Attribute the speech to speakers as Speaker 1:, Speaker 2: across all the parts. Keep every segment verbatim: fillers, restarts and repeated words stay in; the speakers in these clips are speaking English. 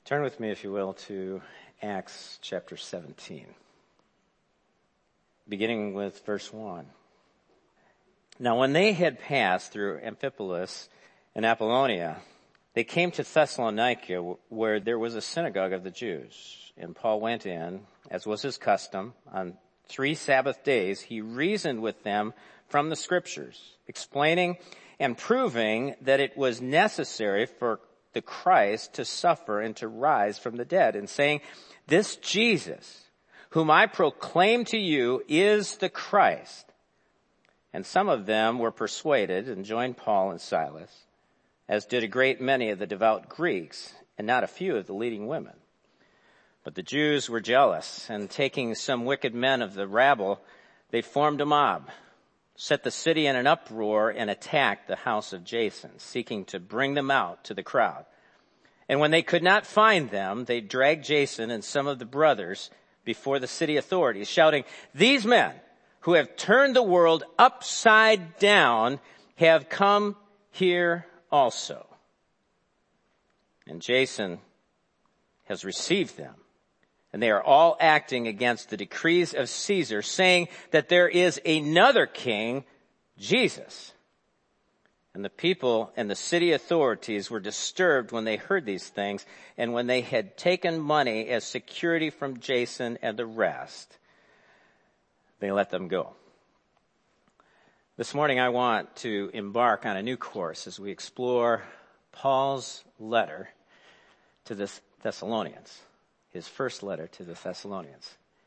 Speaker 1: Turn with me, if you will, to Acts chapter seventeen, beginning with verse one. Now when they had passed through Amphipolis and Apollonia, they came to Thessalonica, where there was a synagogue of the Jews. And Paul went in, as was his custom. On three Sabbath days he reasoned with them from the Scriptures, explaining and proving that it was necessary for the Christ to suffer and to rise from the dead, and saying, this Jesus, whom I proclaim to you, is the Christ. And some of them were persuaded and joined Paul and Silas, as did a great many of the devout Greeks, and not a few of the leading women. But the Jews were jealous, and taking some wicked men of the rabble, they formed a mob, set the city in an uproar, and attacked the house of Jason, seeking to bring them out to the crowd. And when they could not find them, they dragged Jason and some of the brothers before the city authorities, shouting, these men who have turned the world upside down have come here also. And Jason has received them. And they are all acting against the decrees of Caesar, saying that there is another king, Jesus. And the people and the city authorities were disturbed when they heard these things, and when they had taken money as security from Jason and the rest, they let them go. This morning I want to embark on a new course as we explore Paul's letter to the Thessalonians. His first letter to the Thessalonians.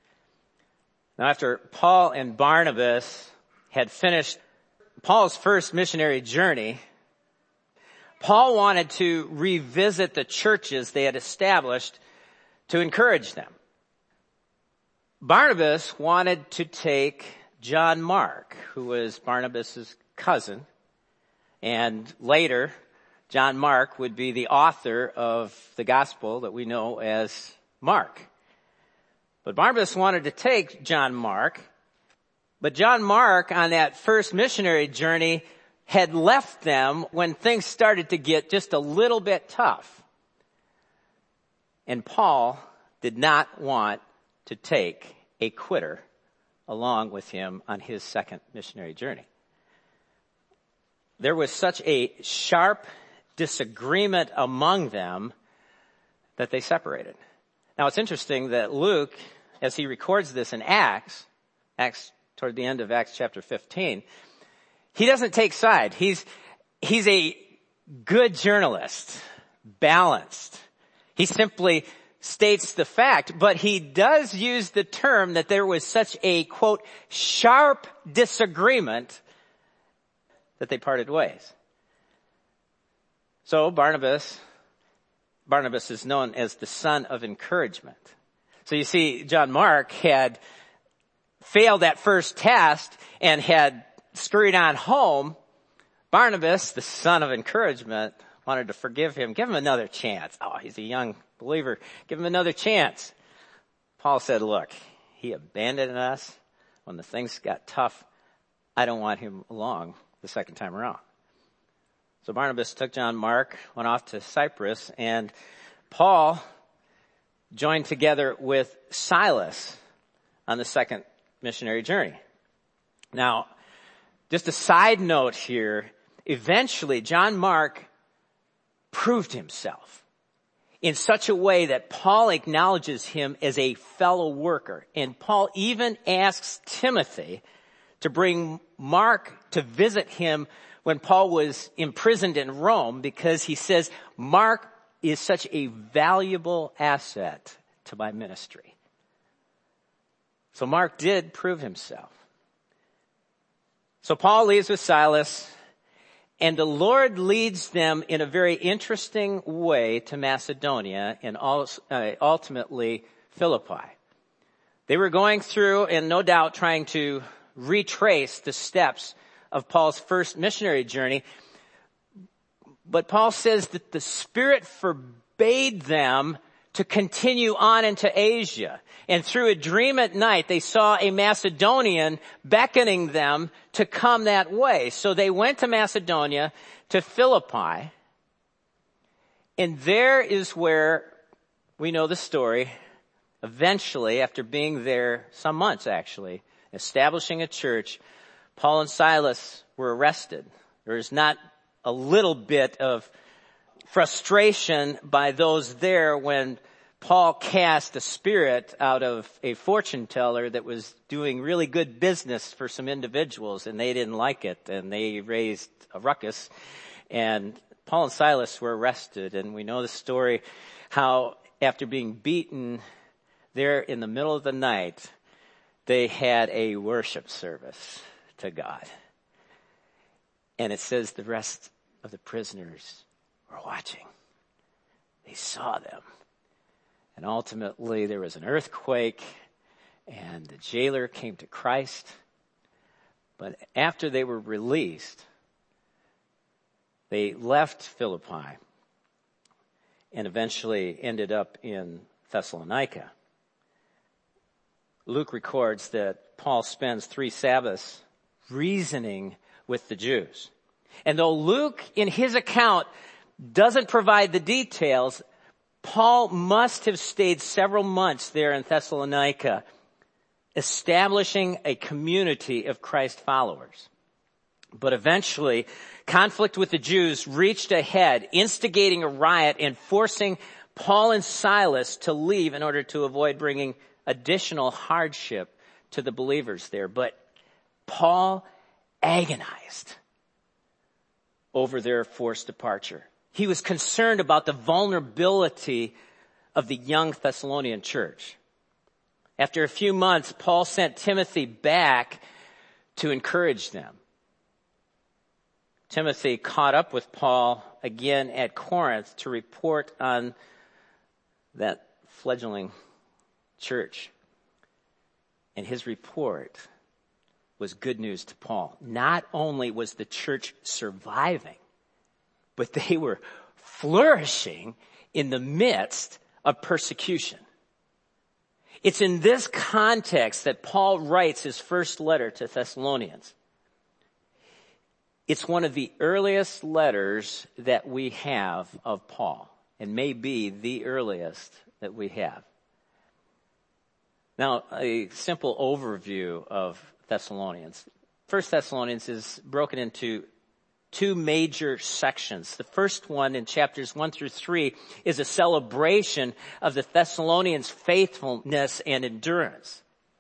Speaker 1: Now, after Paul and Barnabas had finished Paul's first missionary journey, Paul wanted to revisit the churches they had established to encourage them. Barnabas wanted to take John Mark, who was Barnabas' cousin, and later John Mark would be the author of the gospel that we know as Mark. But Barnabas wanted to take John Mark, but John Mark on that first missionary journey had left them when things started to get just a little bit tough. And Paul did not want to take a quitter along with him on his second missionary journey. There was such a sharp disagreement among them that they separated. Now, it's interesting that Luke, as he records this in Acts, Acts toward the end of Acts chapter fifteen, he doesn't take side. He's, he's a good journalist, balanced. He simply states the fact, but he does use the term that there was such a, quote, sharp disagreement that they parted ways. So Barnabas Barnabas is known as the son of encouragement. So you see, John Mark had failed that first test and had scurried on home. Barnabas, the son of encouragement, wanted to forgive him. Give him another chance. Oh, he's a young believer. Give him another chance. Paul said, look, he abandoned us when the things got tough. I don't want him along the second time around. So Barnabas took John Mark, went off to Cyprus, and Paul joined together with Silas on the second missionary journey. Now, just a side note here, eventually John Mark proved himself in such a way that Paul acknowledges him as a fellow worker. And Paul even asks Timothy to bring Mark to visit him when Paul was imprisoned in Rome, because he says, Mark is such a valuable asset to my ministry. So Mark did prove himself. So Paul leaves with Silas, and the Lord leads them in a very interesting way to Macedonia and ultimately Philippi. They were going through and no doubt trying to retrace the steps of Paul's first missionary journey. But Paul says that the Spirit forbade them to continue on into Asia. And through a dream at night, they saw a Macedonian beckoning them to come that way. So they went to Macedonia, to Philippi. And there is where we know the story. Eventually, after being there some months actually, establishing a church, Paul and Silas were arrested. There is not a little bit of frustration by those there when Paul cast a spirit out of a fortune teller that was doing really good business for some individuals, and they didn't like it, and they raised a ruckus, and Paul and Silas were arrested. And we know the story how after being beaten there in the middle of the night, they had a worship service to God. And it says the rest of the prisoners were watching. They saw them. And ultimately there was an earthquake and the jailer came to Christ. But after they were released, they left Philippi and eventually ended up in Thessalonica. Luke records that Paul spends three Sabbaths reasoning with the Jews. And though Luke, in his account, doesn't provide the details, Paul must have stayed several months there in Thessalonica, establishing a community of Christ followers. But eventually, conflict with the Jews reached a head, instigating a riot and forcing Paul and Silas to leave in order to avoid bringing additional hardship to the believers there. But Paul agonized over their forced departure. He was concerned about the vulnerability of the young Thessalonian church. After a few months, Paul sent Timothy back to encourage them. Timothy caught up with Paul again at Corinth to report on that fledgling church. And his report was good news to Paul. Not only was the church surviving, but they were flourishing in the midst of persecution. It's in this context that Paul writes his first letter to Thessalonians. It's one of the earliest letters that we have of Paul, and may be the earliest that we have. Now, a simple overview of Thessalonians. First Thessalonians is broken into two major sections. The first one in chapters one through three is a celebration of the Thessalonians' faithfulness and endurance.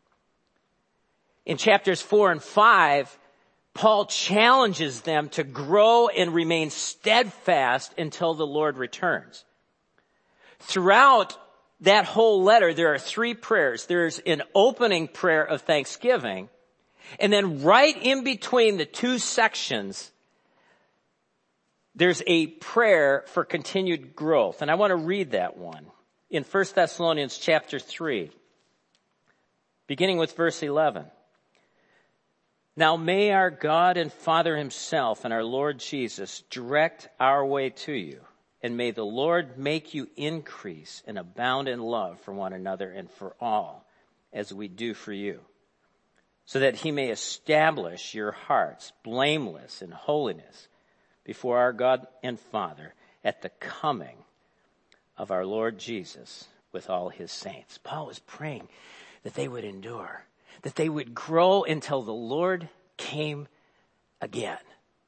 Speaker 1: In chapters four and five, Paul challenges them to grow and remain steadfast until the Lord returns. Throughout that whole letter, there are three prayers. There's an opening prayer of thanksgiving, and then right in between the two sections, there's a prayer for continued growth. And I want to read that one in First Thessalonians chapter three, beginning with verse eleven. Now may our God and Father himself and our Lord Jesus direct our way to you, and may the Lord make you increase and abound in love for one another and for all, as we do for you, so that he may establish your hearts blameless in holiness before our God and Father at the coming of our Lord Jesus with all his saints. Paul was praying that they would endure, that they would grow until the Lord came again.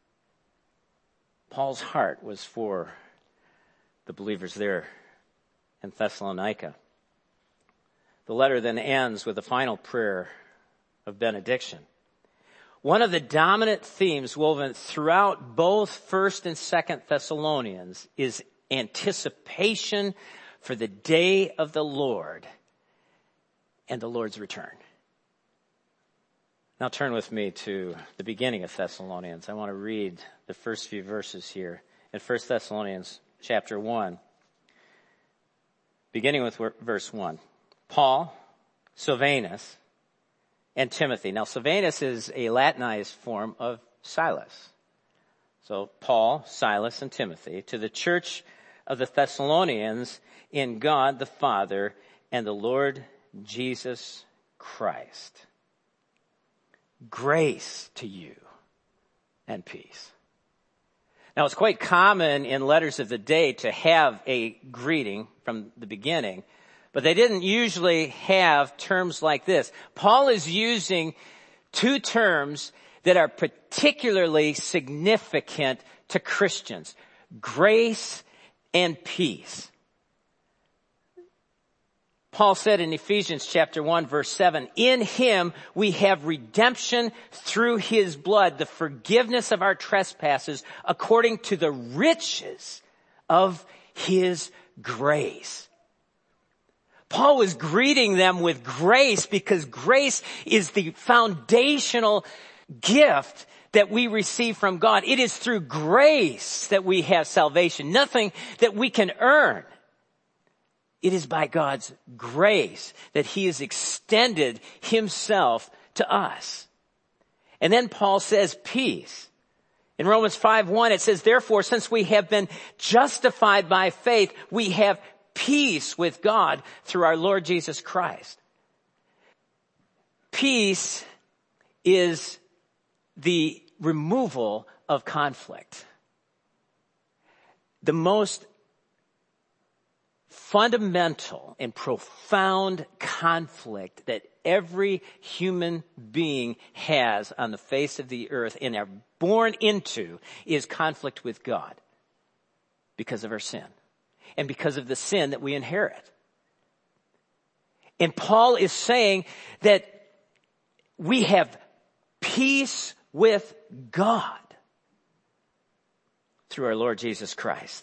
Speaker 1: Paul's heart was for the believers there in Thessalonica. The letter then ends with a final prayer of benediction. One of the dominant themes woven throughout both First and Second Thessalonians is anticipation for the day of the Lord and the Lord's return. Now turn with me to the beginning of Thessalonians. I want to read the first few verses here in First Thessalonians chapter one, beginning with verse one. Paul, Silvanus, and Timothy. Now, Silvanus is a Latinized form of Silas. So, Paul, Silas, and Timothy, to the church of the Thessalonians in God the Father and the Lord Jesus Christ. Grace to you and peace. Now, it's quite common in letters of the day to have a greeting from the beginning, but they didn't usually have terms like this. Paul is using two terms that are particularly significant to Christians: grace and peace. Paul said in Ephesians chapter one, verse seven, in him we have redemption through his blood, the forgiveness of our trespasses according to the riches of his grace. Paul was greeting them with grace because grace is the foundational gift that we receive from God. It is through grace that we have salvation, nothing that we can earn. It is by God's grace that he has extended himself to us. And then Paul says peace. In Romans five one it says, therefore, since we have been justified by faith, we have peace with God through our Lord Jesus Christ. Peace is the removal of conflict. The most fundamental and profound conflict that every human being has on the face of the earth and are born into is conflict with God because of our sin and because of the sin that we inherit. And Paul is saying that we have peace with God through our Lord Jesus Christ.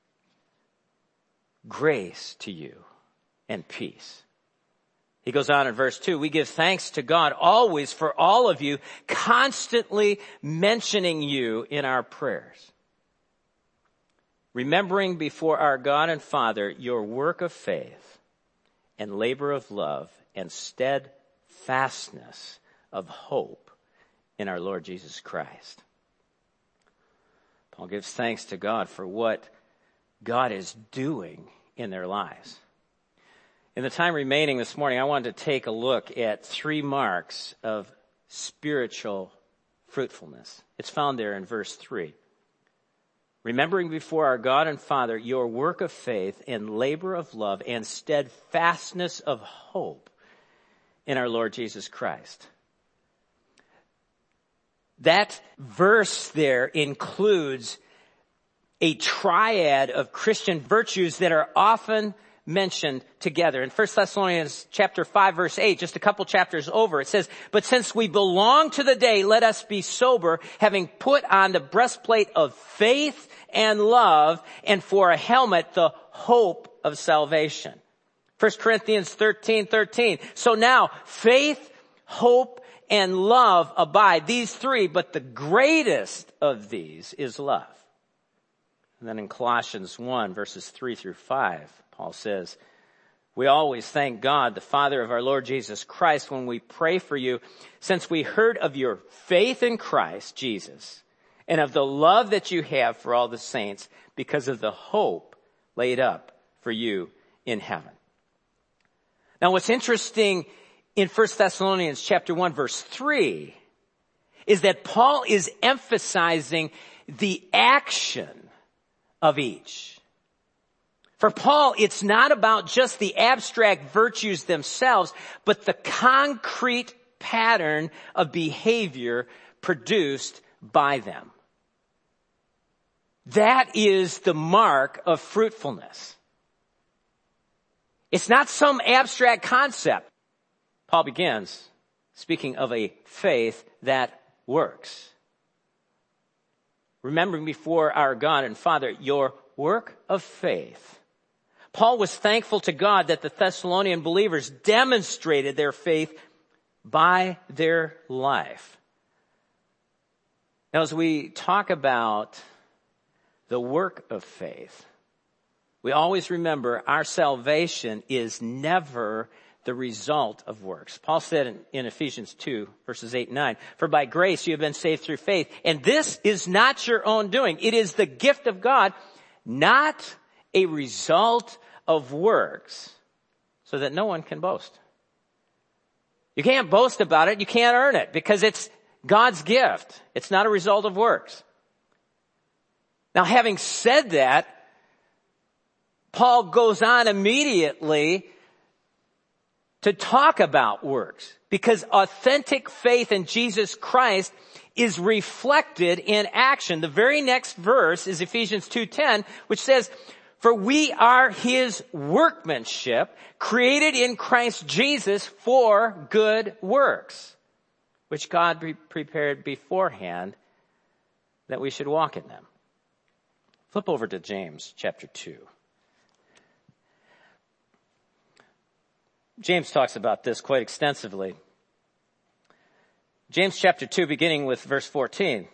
Speaker 1: Grace to you and peace. He goes on in verse two, we give thanks to God always for all of you, constantly mentioning you in our prayers, remembering before our God and Father your work of faith and labor of love and steadfastness of hope in our Lord Jesus Christ. Paul gives thanks to God for what God is doing in their lives. In the time remaining this morning, I wanted to take a look at three marks of spiritual fruitfulness. It's found there in verse three. Remembering before our God and Father your work of faith and labor of love and steadfastness of hope in our Lord Jesus Christ. That verse there includes a triad of Christian virtues that are often mentioned together. In First Thessalonians chapter five, verse eight, just a couple chapters over, it says, but since we belong to the day, let us be sober, having put on the breastplate of faith and love, and for a helmet, the hope of salvation. First Corinthians thirteen, thirteen. So now, faith, hope, and love abide, these three, but the greatest of these is love. And then in Colossians one, verses three through five, Paul says, we always thank God, the Father of our Lord Jesus Christ, when we pray for you, since we heard of your faith in Christ Jesus and of the love that you have for all the saints because of the hope laid up for you in heaven. Now, what's interesting in First Thessalonians chapter one, verse three, is that Paul is emphasizing the action of each. For Paul, it's not about just the abstract virtues themselves, but the concrete pattern of behavior produced by them. That is the mark of fruitfulness. It's not some abstract concept. Paul begins speaking of a faith that works. Remembering before our God and Father your work of faith. Paul was thankful to God that the Thessalonian believers demonstrated their faith by their life. Now, as we talk about the work of faith, we always remember our salvation is never the result of works. Paul said in, in Ephesians two, verses eight and nine, for by grace you have been saved through faith, and this is not your own doing. It is the gift of God, not a result of works, so that no one can boast. You can't boast about it. You can't earn it because it's God's gift. It's not a result of works. Now, having said that, Paul goes on immediately to talk about works, because authentic faith in Jesus Christ is reflected in action. The very next verse is Ephesians two ten, which says, "For we are his workmanship, created in Christ Jesus for good works, which God pre- prepared beforehand that we should walk in them." Flip over to James chapter two. James talks about this quite extensively. James chapter two, beginning with verse fourteen.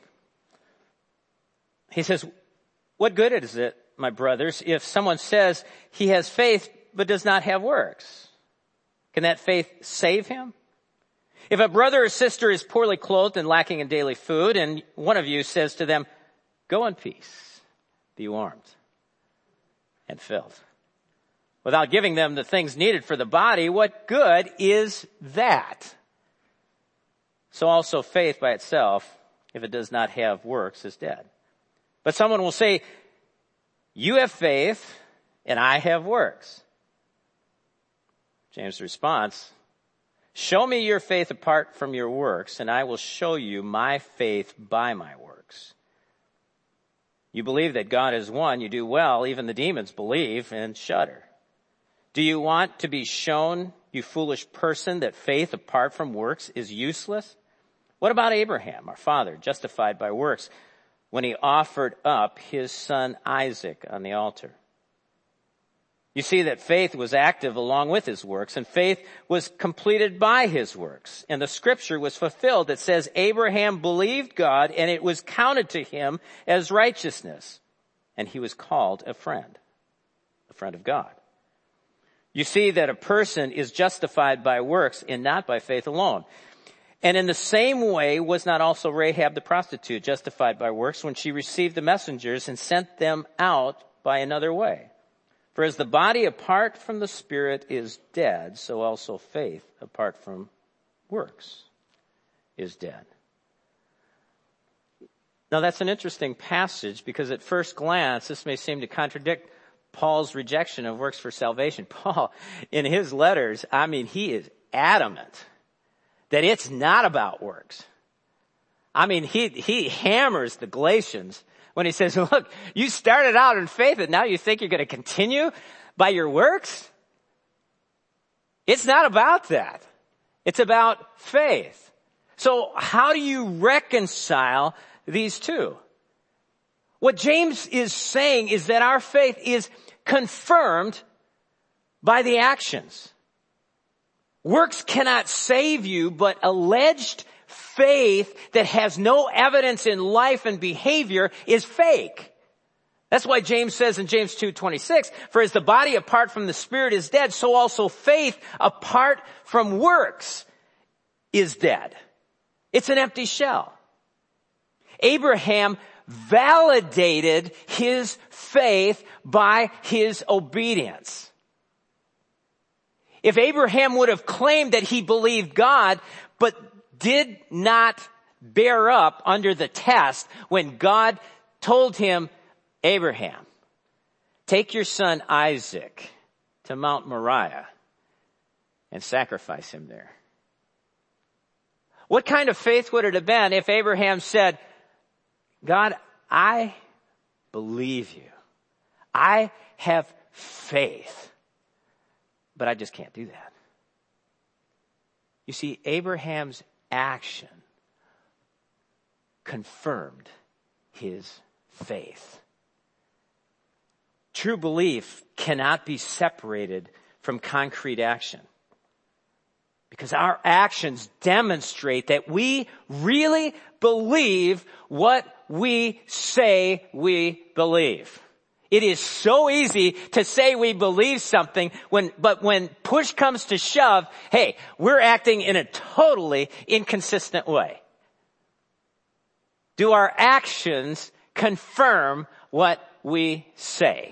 Speaker 1: He says, "What good is it, my brothers, if someone says he has faith but does not have works? Can that faith save him? If a brother or sister is poorly clothed and lacking in daily food, and one of you says to them, 'Go in peace, be warmed and filled,' without giving them the things needed for the body, what good is that? So also faith by itself, if it does not have works, is dead. But someone will say, 'You have faith and I have works.'" James' response, "Show me your faith apart from your works, and I will show you my faith by my works. You believe that God is one, you do well. Even the demons believe and shudder. Do you want to be shown, you foolish person, that faith apart from works is useless? What about Abraham, our father, justified by works, when he offered up his son Isaac on the altar? You see that faith was active along with his works, and faith was completed by his works. And the scripture was fulfilled that says, Abraham believed God, and it was counted to him as righteousness. And he was called a friend, a friend of God. You see that a person is justified by works and not by faith alone. And in the same way was not also Rahab the prostitute justified by works when she received the messengers and sent them out by another way? For as the body apart from the spirit is dead, so also faith apart from works is dead. Now that's an interesting passage because at first glance this may seem to contradict Paul's rejection of works for salvation. Paul, in his letters, I mean, he is adamant that it's not about works. I mean, he, he hammers the Galatians when he says, look, you started out in faith and now you think you're going to continue by your works? It's not about that. It's about faith. So how do you reconcile these two? What James is saying is that our faith is confirmed by the actions. Works cannot save you, but alleged faith that has no evidence in life and behavior is fake. That's why James says in James two twenty-six, for as the body apart from the spirit is dead, so also faith apart from works is dead. It's an empty shell. Abraham validated his faith by his obedience. If Abraham would have claimed that he believed God, but did not bear up under the test when God told him, Abraham, take your son Isaac to Mount Moriah and sacrifice him there. What kind of faith would it have been if Abraham said, God, I believe you. I have faith, but I just can't do that. You see, Abraham's action confirmed his faith. True belief cannot be separated from concrete action, because our actions demonstrate that we really believe what we say we believe. It is so easy to say we believe something when, but when push comes to shove, hey, we're acting in a totally inconsistent way. Do our actions confirm what we say?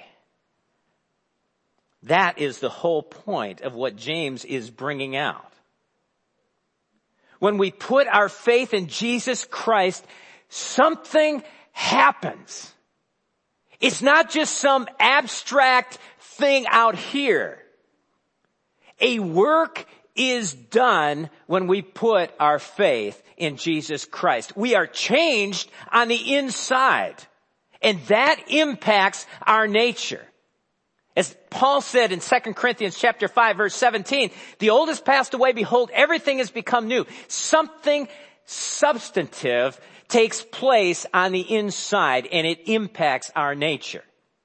Speaker 1: That is the whole point of what James is bringing out. When we put our faith in Jesus Christ, something happens.
Speaker 2: It's not just some abstract thing out here. A work is done when we put our faith in Jesus Christ. We are changed on the inside, and that impacts our nature. As Paul said in Second Corinthians chapter five, verse seventeen, the old has passed away, behold, everything has become new. Something substantive takes place on the inside, and it impacts our nature.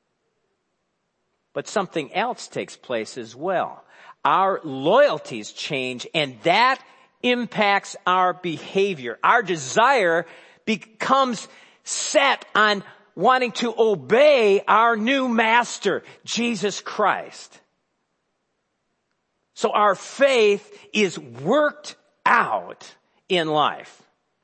Speaker 2: But something else takes place as well. Our loyalties change, and that impacts our behavior. Our desire becomes set on wanting to obey our new master, Jesus Christ. So our faith is worked out in life.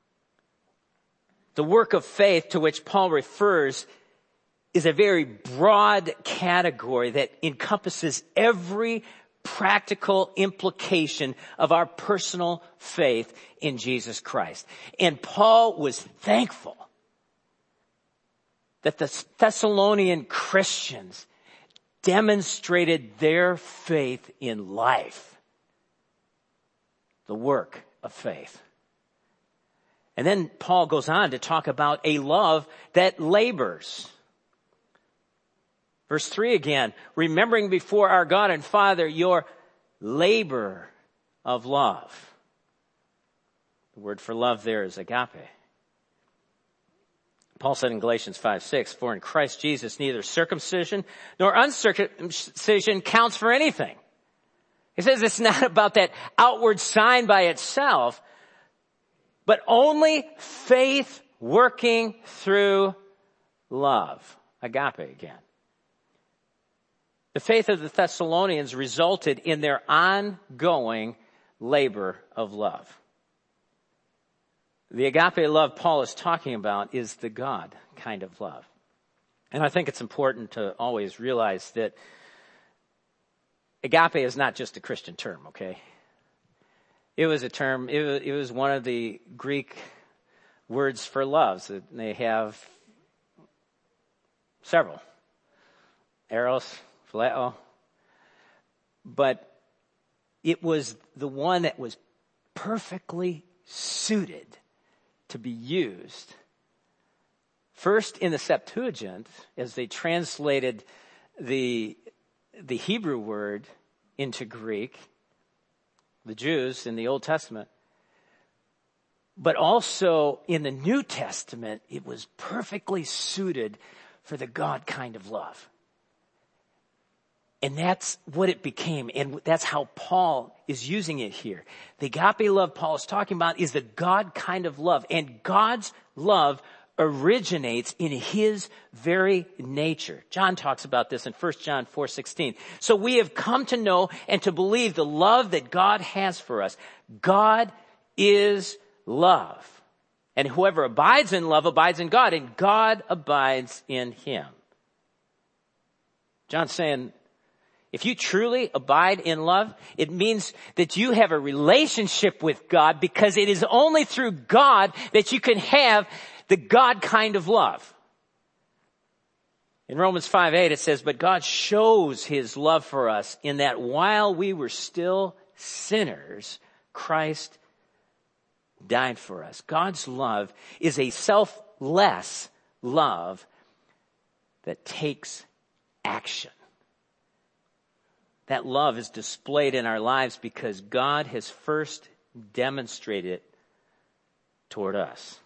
Speaker 2: The work of faith to which Paul refers is a very broad category that encompasses every practical implication of our personal faith in Jesus Christ. And Paul was thankful that the Thessalonian Christians demonstrated their faith in life, the work of faith. And then Paul goes on to talk about a love that labors. Verse three again, remembering before our God and Father your labor of love. The word for love there is agape. Paul said in Galatians five six, for in Christ Jesus neither circumcision nor uncircumcision counts for anything. He says it's not about that outward sign by itself, but only faith working through love. Agape again. The faith of the Thessalonians resulted in their ongoing labor of love. The agape love Paul is talking about is the God kind of love. And I think it's important to always realize that agape is not just a Christian term, okay? It was a term, it was, it was one of the Greek words for love. They have several. Eros, phileo. But it was the one that was perfectly suited to be used. First in the Septuagint, as they translated the, the Hebrew word into Greek, the Jews in the Old Testament, but also in the New Testament, it was perfectly suited for the God kind of love. And that's what it became, and that's how Paul is using it here. The agape love Paul is talking about is the God kind of love, and God's love originates in his very nature. John talks about this in First John four sixteen. So we have come to know and to believe the love that God has for us. God is love. And whoever abides in love abides in God, and God abides in him. John's saying, if you truly abide in love, it means that you have a relationship with God, because it is only through God that you can have the God kind of love. In Romans five eight it says, but God shows his love for us in that while we were still sinners, Christ died for us. God's love is a selfless love that takes action. That love is displayed in our lives because God has first demonstrated it toward us.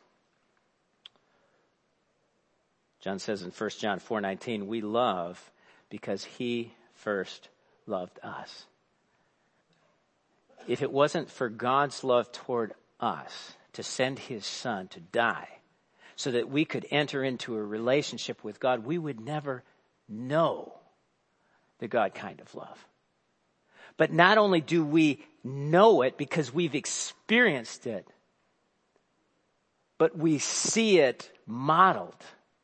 Speaker 2: John says in First John four nineteen, we love because he first loved us. If it wasn't for God's love toward us to send his son to die so that we could enter into a relationship with God, we would never know the God kind of love. But not only do we know it because we've experienced it, but we see it modeled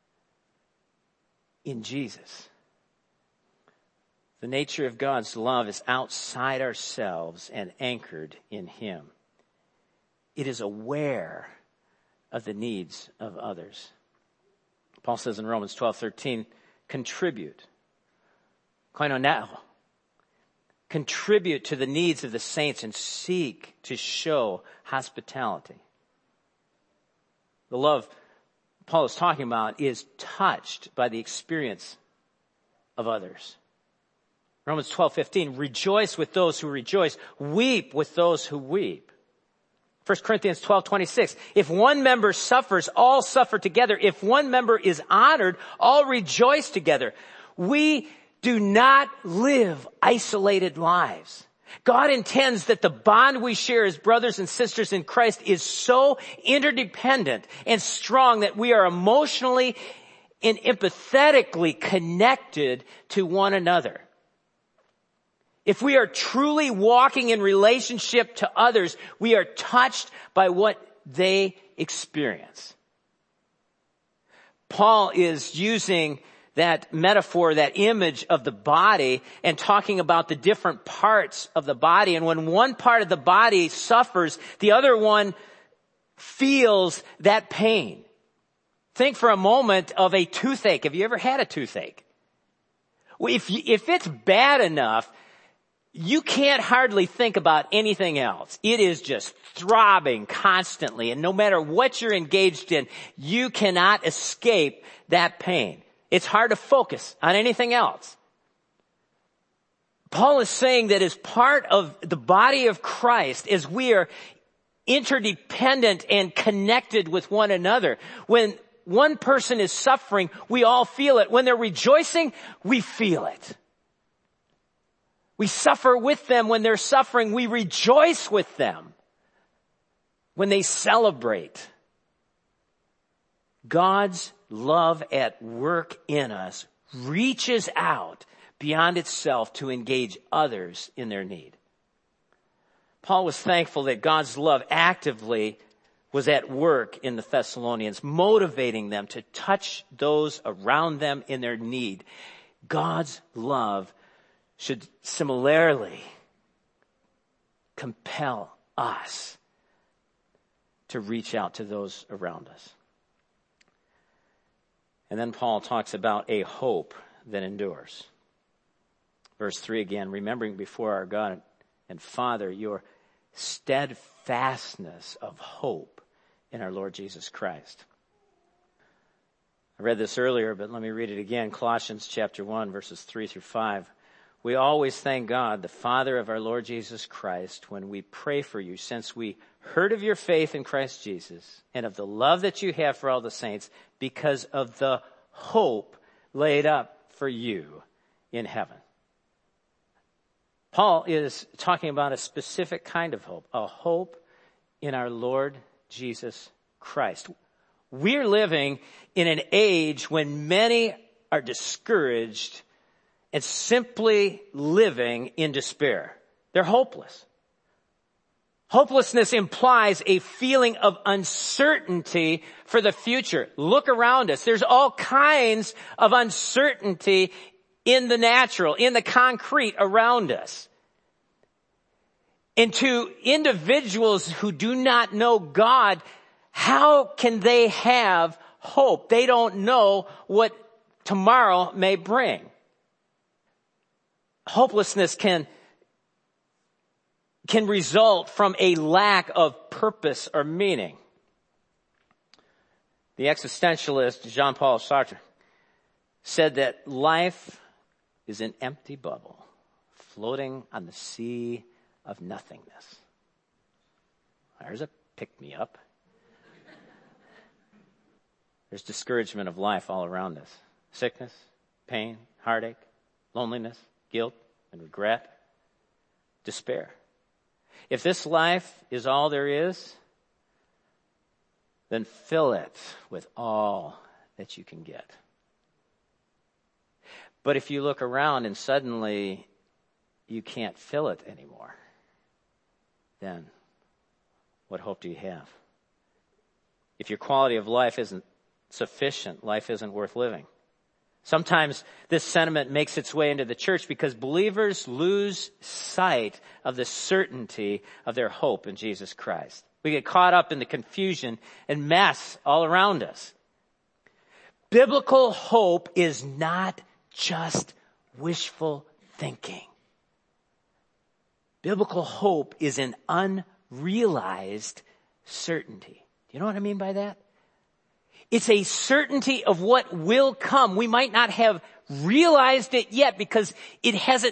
Speaker 2: in Jesus. The nature of God's love is outside ourselves and anchored in him. It is aware of the needs of others. Paul says in Romans twelve thirteen, contribute. Koinoneo. Contribute to the needs of the saints and seek to show hospitality. The love Paul is talking about is touched by the experience of others. Romans twelve fifteen, rejoice with those who rejoice, weep with those who weep. First Corinthians twelve twenty-six, if one member suffers, all suffer together. If one member is honored, all rejoice together. We do not live isolated lives. God intends that the bond we share as brothers and sisters in Christ is so interdependent and strong that we are emotionally and empathetically connected to one another. If we are truly walking in relationship to others, we are touched by what they experience. Paul is using that metaphor, that image of the body, and talking about the different parts of the body. And when one part of the body suffers, the other one feels that pain. Think for a moment of a toothache. Have you ever had a toothache? If, if it's bad enough, you can't hardly think about anything else. It is just throbbing constantly. And no matter what you're engaged in, you cannot escape that pain. It's hard to focus on anything else. Paul is saying that as part of the body of Christ, as we are interdependent and connected with one another, when one person is suffering, we all feel it. When they're rejoicing, we feel it. We suffer with them when they're suffering. We rejoice with them when they celebrate. God's love at work in us reaches out beyond itself to engage others in their need. Paul was thankful that God's love actively was at work in the Thessalonians, motivating them to touch those around them in their need. God's love should similarly compel us to reach out to those around us. And then Paul talks about a hope that endures. Verse three again, remembering before our God and Father your steadfastness of hope in our Lord Jesus Christ. I read this earlier, but let me read it again. Colossians chapter one, verses three through five. We always thank God, the Father of our Lord Jesus Christ, when we pray for you, since we heard of your faith in Christ Jesus and of the love that you have for all the saints, because of the hope laid up for you in heaven. Paul is talking about a specific kind of hope, a hope in our Lord Jesus Christ. We're living in an age when many are discouraged and simply living in despair. They're hopeless. Hopelessness implies a feeling of uncertainty for the future. Look around us. There's all kinds of uncertainty in the natural, in the concrete around us. And to individuals who do not know God, how can they have hope? They don't know what tomorrow may bring. Hopelessness can, can result from a lack of purpose or meaning. The existentialist Jean-Paul Sartre said that life is an empty bubble floating on the sea of nothingness. There's a pick-me-up. There's discouragement of life all around us. Sickness, pain, heartache, loneliness, guilt and regret, despair. If this life is all there is, then fill it with all that you can get. But if you look around and suddenly you can't fill it anymore, then what hope do you have? If your quality of life isn't sufficient, life isn't worth living. Sometimes this sentiment makes its way into the church because believers lose sight of the certainty of their hope in Jesus Christ. We get caught up in the confusion and mess all around us. Biblical hope is not just wishful thinking. Biblical hope is an unrealized certainty. Do you know what I mean by that? It's a certainty of what will come. We might not have realized it yet because it hasn't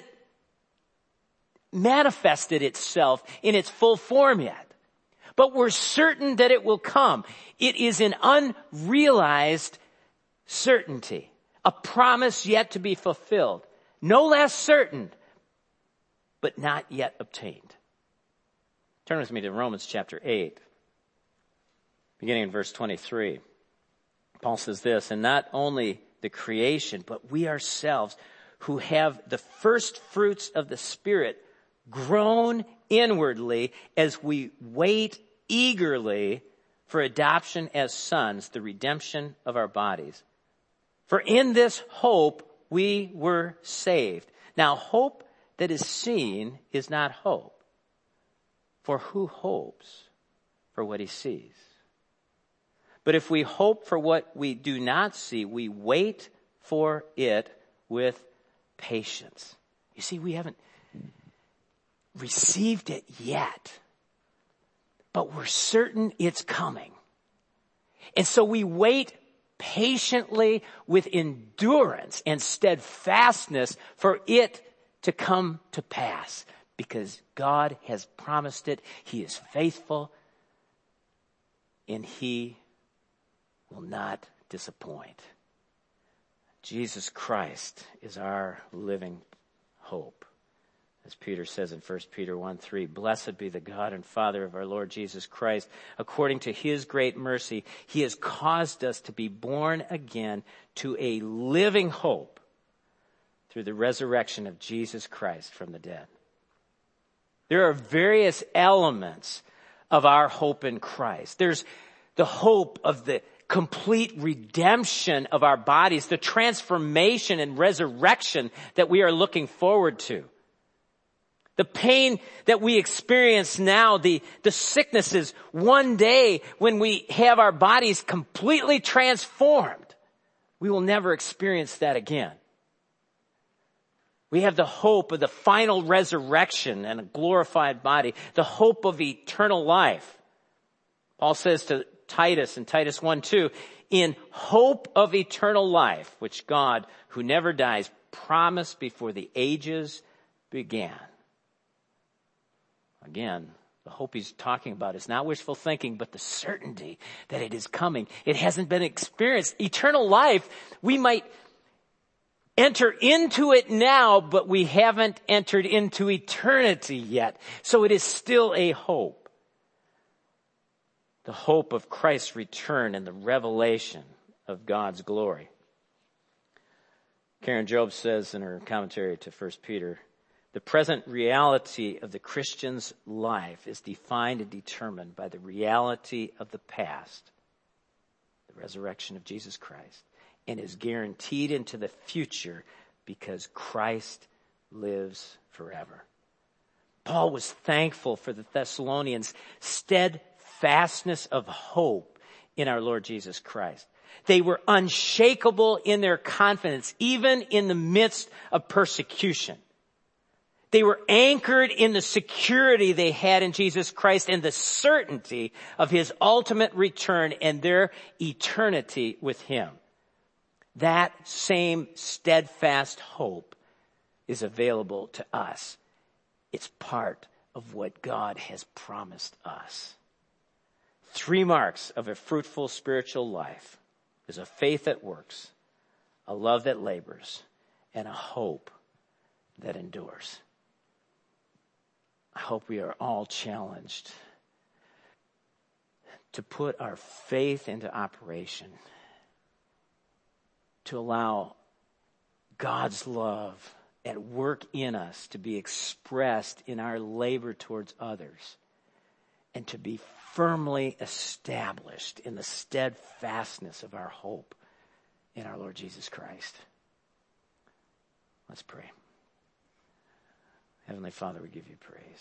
Speaker 2: manifested itself in its full form yet. But we're certain that it will come. It is an unrealized certainty, a promise yet to be fulfilled. No less certain, but not yet obtained. Turn with me to Romans chapter eight, beginning in verse twenty-three. Paul says this, and not only the creation, but we ourselves who have the first fruits of the Spirit groan inwardly as we wait eagerly for adoption as sons, the redemption of our bodies. For in this hope we were saved. Now hope that is seen is not hope. For who hopes for what he sees? But if we hope for what we do not see, we wait for it with patience. You see, we haven't received it yet, but we're certain it's coming. And so we wait patiently with endurance and steadfastness for it to come to pass, because God has promised it. He is faithful, and he will not disappoint. Jesus Christ is our living hope. As Peter says in First Peter one three, blessed be the God and Father of our Lord Jesus Christ. According to his great mercy, he has caused us to be born again to a living hope through the resurrection of Jesus Christ from the dead. There are various elements of our hope in Christ. There's the hope of the complete redemption of our bodies, the transformation and resurrection that we are looking forward to. The pain that we experience now, the, the sicknesses, one day when we have our bodies completely transformed, we will never experience that again. We have the hope of the final resurrection and a glorified body, the hope of eternal life. Paul says to Titus in Titus one two, in hope of eternal life, which God, who never dies, promised before the ages began. Again, the hope he's talking about is not wishful thinking, but the certainty that it is coming. It hasn't been experienced. Eternal life, we might enter into it now, but we haven't entered into eternity yet. So it is still a hope. The hope of Christ's return and the revelation of God's glory. Karen Job says in her commentary to First Peter, the present reality of the Christian's life is defined and determined by the reality of the past, the resurrection of Jesus Christ, and is guaranteed into the future because Christ lives forever. Paul was thankful for the Thessalonians' steadfastness of hope in our Lord Jesus Christ. They were unshakable in their confidence, even in the midst of persecution. They were anchored in the security they had in Jesus Christ and the certainty of his ultimate return and their eternity with him. That same steadfast hope is available to us. It's part of what God has promised us. Three marks of a fruitful spiritual life is a faith that works, a love that labors, and a hope that endures. I hope we are all challenged to put our faith into operation, to allow God's love at work in us to be expressed in our labor towards others, and to be firmly established in the steadfastness of our hope in our Lord Jesus Christ. Let's pray. Heavenly Father, we give you praise.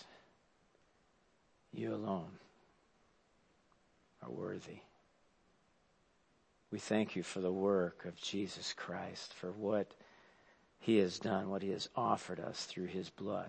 Speaker 2: You alone are worthy. We thank you for the work of Jesus Christ, for what he has done, what he has offered us through his blood.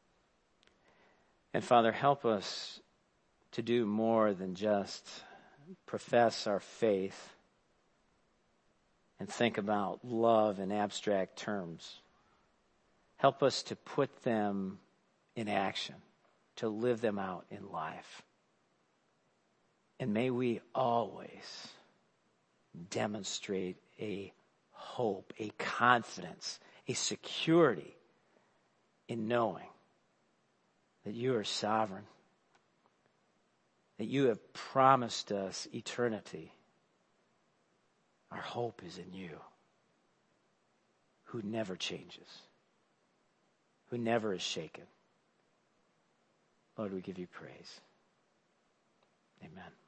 Speaker 2: And Father, help us to do more than just profess our faith and think about love in abstract terms. Help us to put them in action, to live them out in life. And may we always demonstrate a hope, a confidence, a security in knowing that you are sovereign, that you have promised us eternity. Our hope is in you, who never changes, who never is shaken. Lord, we give you praise. Amen.